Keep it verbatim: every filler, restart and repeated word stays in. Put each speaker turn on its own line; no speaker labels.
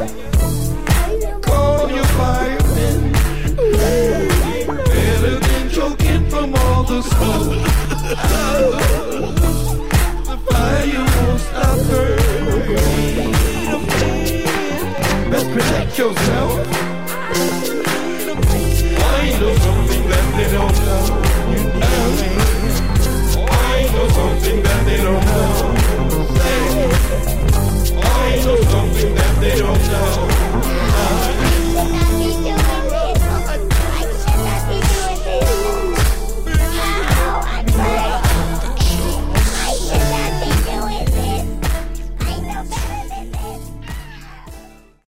Call your firemen. Better than choking from all the smoke. The fire won't stop burning. Best protect yourself.